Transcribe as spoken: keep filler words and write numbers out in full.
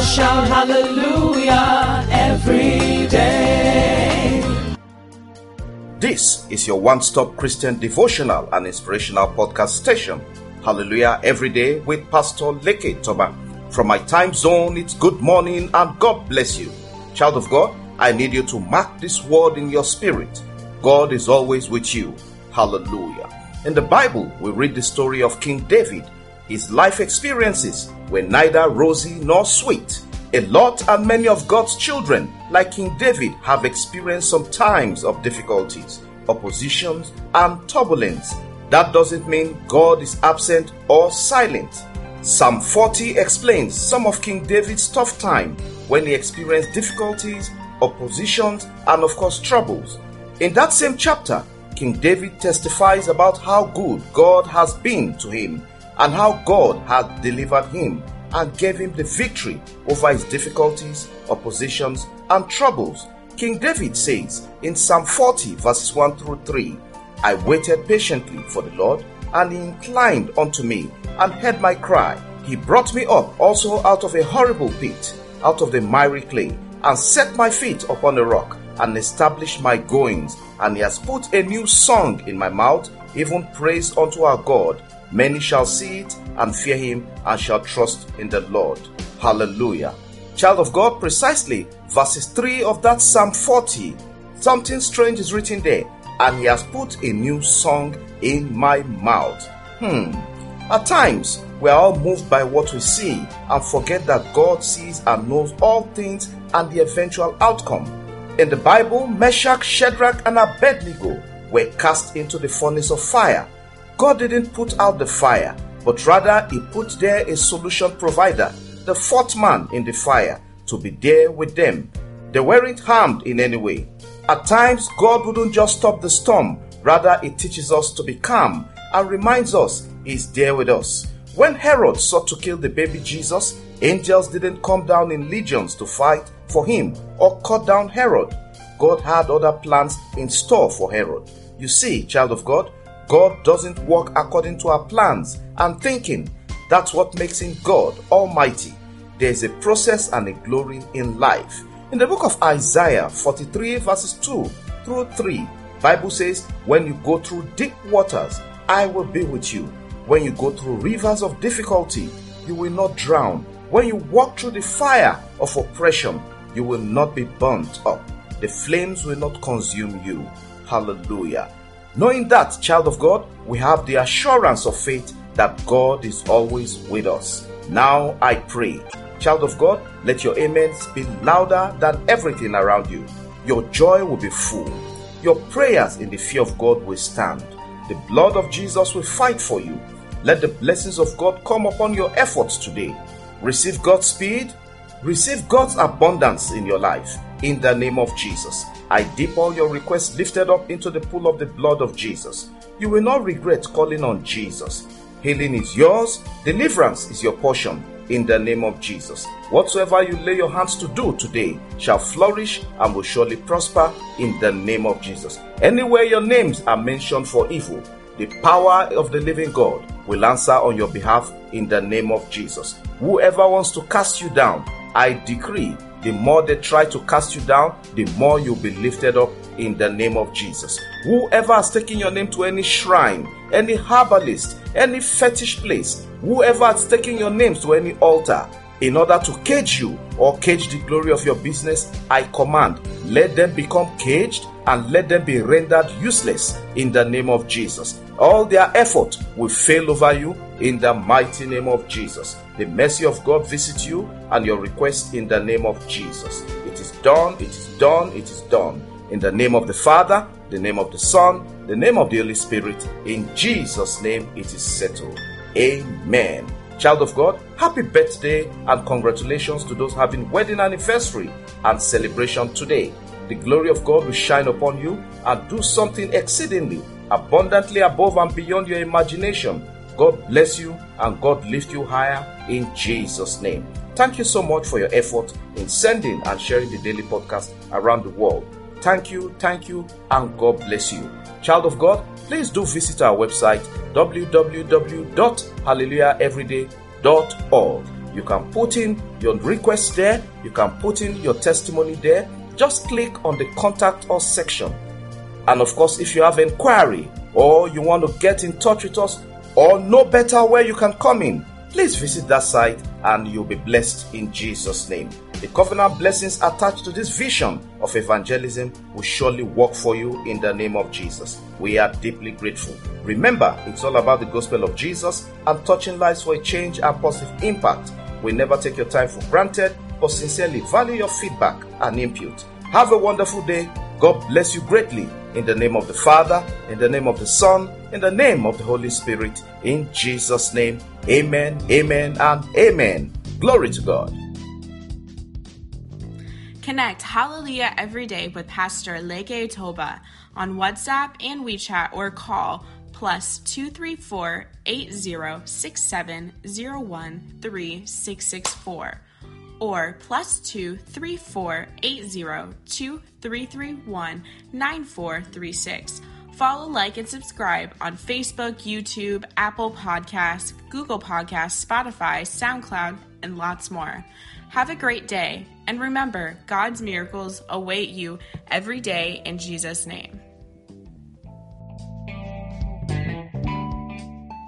shout hallelujah every day. This is your one-stop Christian devotional and inspirational podcast station. Hallelujah every day with Pastor Leke Toba. From my time zone, it's good morning and God bless you. Child of God, I need you to mark this word in your spirit. God is always with you. Hallelujah. In the Bible, we read the story of King David. His life experiences were neither rosy nor sweet. A lot and many of God's children, like King David, have experienced some times of difficulties, oppositions, and turbulence. That doesn't mean God is absent or silent. Psalm forty explains some of King David's tough time when he experienced difficulties, oppositions, and of course troubles. In that same chapter, King David testifies about how good God has been to him and how God had delivered him and gave him the victory over his difficulties, oppositions, and troubles. King David says in Psalm forty verses one through three, I waited patiently for the Lord, and he inclined unto me and heard my cry. He brought me up also out of a horrible pit, out of the miry clay, and set my feet upon a rock, and established my goings. And he has put a new song in my mouth, even praise unto our God. Many shall see it and fear him, and shall trust in the Lord. Hallelujah. Child of God, precisely verses three of that Psalm forty, something strange is written there. And he has put a new song in my mouth. Hmm. At times, we are all moved by what we see and forget that God sees and knows all things and the eventual outcome. In the Bible, Meshach, Shadrach, and Abednego were cast into the furnace of fire. God didn't put out the fire, but rather he put there a solution provider, the fourth man in the fire, to be there with them. They weren't harmed in any way. At times, God wouldn't just stop the storm, rather it teaches us to be calm and reminds us he's there with us. When Herod sought to kill the baby Jesus, angels didn't come down in legions to fight for him or cut down Herod. God had other plans in store for Herod. You see, child of God, God doesn't work according to our plans and thinking. That's what makes him God Almighty. There's a process and a glory in life. In the book of Isaiah forty-three verses two through three, Bible says, when you go through deep waters, I will be with you. When you go through rivers of difficulty, you will not drown. When you walk through the fire of oppression, you will not be burnt up. The flames will not consume you. Hallelujah. Knowing that, child of God, we have the assurance of faith that God is always with us. Now I pray. Child of God, let your amens be louder than everything around you. Your joy will be full. Your prayers in the fear of God will stand. The blood of Jesus will fight for you. Let the blessings of God come upon your efforts today. Receive God's speed. Receive God's abundance in your life. In the name of Jesus, I dip all your requests lifted up into the pool of the blood of Jesus. You will not regret calling on Jesus. Healing is yours. Deliverance is your portion. In the name of Jesus, whatsoever you lay your hands to do today shall flourish and will surely prosper in the name of Jesus. Anywhere your names are mentioned for evil, the power of the living God will answer on your behalf in the name of Jesus. Whoever wants to cast you down, I decree, the more they try to cast you down, the more you'll be lifted up in the name of Jesus. Whoever has taken your name to any shrine, any herbalist, any fetish place, whoever has taken your names to any altar in order to cage you or cage the glory of your business, I command, let them become caged and let them be rendered useless in the name of Jesus. All their effort will fail over you in the mighty name of Jesus. The mercy of God visit you and your request in the name of Jesus. It is done, it is done, it is done. In the name of the Father, the name of the Son, the name of the Holy Spirit, in Jesus' name it is settled. Amen. Child of God, happy birthday and congratulations to those having wedding anniversary and celebration today. The glory of God will shine upon you and do something exceedingly, abundantly above and beyond your imagination. God bless you and God lift you higher in Jesus' name. Thank you so much for your effort in sending and sharing the daily podcast around the world. Thank you, thank you, and God bless you. Child of God, please do visit our website w w w dot hallelujah everyday dot org. You can put in your request there. You can put in your testimony there. Just click on the contact us section. And of course, if you have inquiry or you want to get in touch with us or know better where you can come in, please visit that site and you'll be blessed in Jesus' name. The covenant blessings attached to this vision of evangelism will surely work for you in the name of Jesus. We are deeply grateful. Remember, it's all about the gospel of Jesus and touching lives for a change and positive impact. We never take your time for granted, but sincerely value your feedback and input. Have a wonderful day. God bless you greatly. In the name of the Father, in the name of the Son, in the name of the Holy Spirit, in Jesus' name, amen, amen, and amen. Glory to God. Connect Hallelujah every day with Pastor Leke Toba on WhatsApp and WeChat or call plus two three four, eight zero six seven zero one three six six four or plus two three four, eight zero two three three one nine four three six. Follow, like, and subscribe on Facebook, YouTube, Apple Podcasts, Google Podcasts, Spotify, SoundCloud, and lots more. Have a great day, and remember, God's miracles await you every day in Jesus' name.